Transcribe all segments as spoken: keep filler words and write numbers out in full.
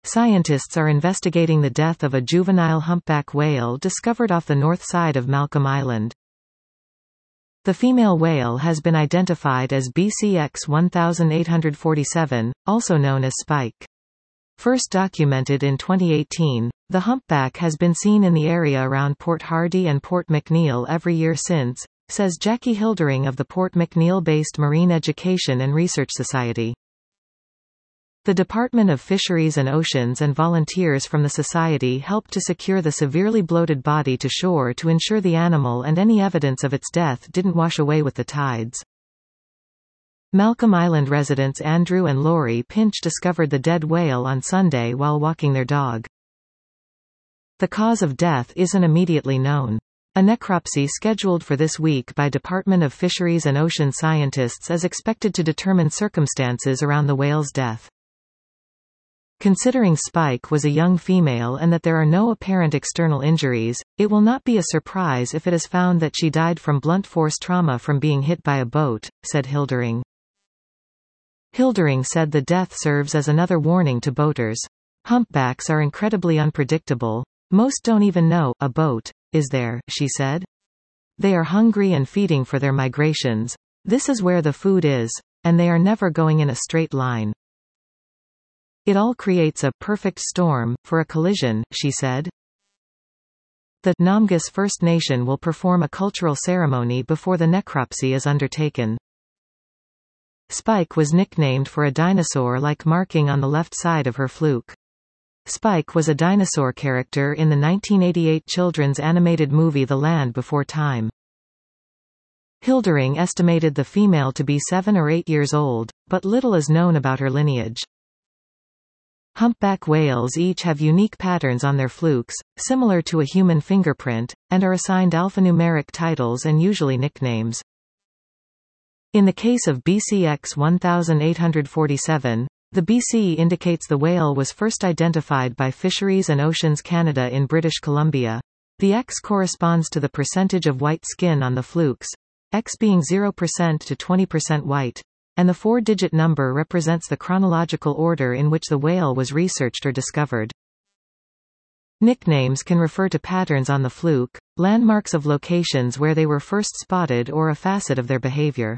Scientists are investigating the death of a juvenile humpback whale discovered off the north side of Malcolm Island. The female whale has been identified as B C X eighteen forty-seven, also known as Spike. First documented in twenty eighteen, the humpback has been seen in the area around Port Hardy and Port McNeill every year since, says Jackie Hildering of the Port McNeill-based Marine Education and Research Society. The Department of Fisheries and Oceans and volunteers from the society helped to secure the severely bloated body to shore to ensure the animal and any evidence of its death didn't wash away with the tides. Malcolm Island residents Andrew and Laurie Pinch discovered the dead whale on Sunday while walking their dog. The cause of death isn't immediately known. A necropsy scheduled for this week by Department of Fisheries and Ocean scientists is expected to determine circumstances around the whale's death. Considering Spike was a young female and that there are no apparent external injuries, it will not be a surprise if it is found that she died from blunt force trauma from being hit by a boat, said Hildering. Hildering said the death serves as another warning to boaters. Humpbacks are incredibly unpredictable. Most don't even know a boat is there, she said. They are hungry and feeding for their migrations. This is where the food is, and they are never going in a straight line. It all creates a perfect storm for a collision, she said. The Namgas First Nation will perform a cultural ceremony before the necropsy is undertaken. Spike was nicknamed for a dinosaur-like marking on the left side of her fluke. Spike was a dinosaur character in the nineteen eighty-eight children's animated movie The Land Before Time. Hildering estimated the female to be seven or eight years old, but little is known about her lineage. Humpback whales each have unique patterns on their flukes, similar to a human fingerprint, and are assigned alphanumeric titles and usually nicknames. In the case of B C X eighteen forty-seven, the B C indicates the whale was first identified by Fisheries and Oceans Canada in British Columbia. The X corresponds to the percentage of white skin on the flukes, X being zero percent to twenty percent white, and the four-digit number represents the chronological order in which the whale was researched or discovered. Nicknames can refer to patterns on the fluke, landmarks of locations where they were first spotted, or a facet of their behavior.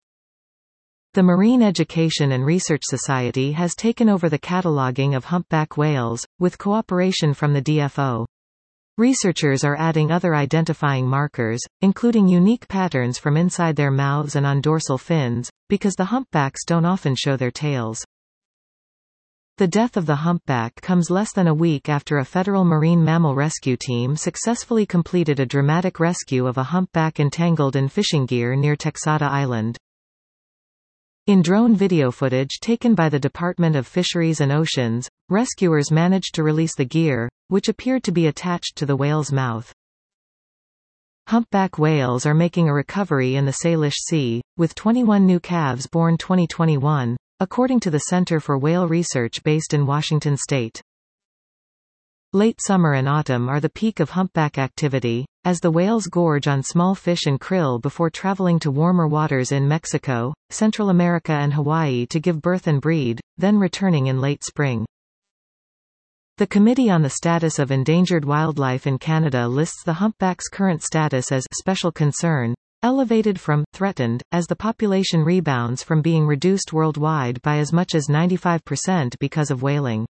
The Marine Education and Research Society has taken over the cataloging of humpback whales, with cooperation from the D F O. Researchers are adding other identifying markers, including unique patterns from inside their mouths and on dorsal fins, because the humpbacks don't often show their tails. The death of the humpback comes less than a week after a federal marine mammal rescue team successfully completed a dramatic rescue of a humpback entangled in fishing gear near Texada Island. In drone video footage taken by the Department of Fisheries and Oceans, rescuers managed to release the gear, which appeared to be attached to the whale's mouth. Humpback whales are making a recovery in the Salish Sea, with twenty-one new calves born twenty twenty-one, according to the Center for Whale Research based in Washington state. Late summer and autumn are the peak of humpback activity, as the whales gorge on small fish and krill before traveling to warmer waters in Mexico, Central America and Hawaii to give birth and breed, then returning in late spring. The Committee on the Status of Endangered Wildlife in Canada lists the humpback's current status as special concern, elevated from threatened, as the population rebounds from being reduced worldwide by as much as ninety-five percent because of whaling.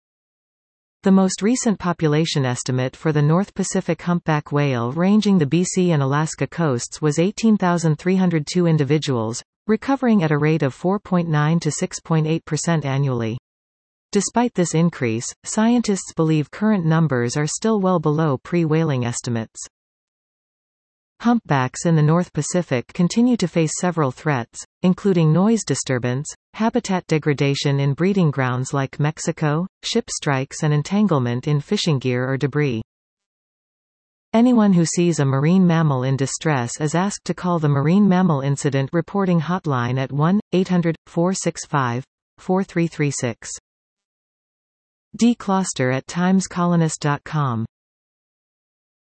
The most recent population estimate for the North Pacific humpback whale ranging the B C and Alaska coasts was eighteen thousand three hundred two individuals, recovering at a rate of four point nine to six point eight percent annually. Despite this increase, scientists believe current numbers are still well below pre-whaling estimates. Humpbacks in the North Pacific continue to face several threats, including noise disturbance, habitat degradation in breeding grounds like Mexico, ship strikes and entanglement in fishing gear or debris. Anyone who sees a marine mammal in distress is asked to call the Marine Mammal Incident Reporting Hotline at one eight hundred, four six five, four three three six. D. Closter at times colonist dot com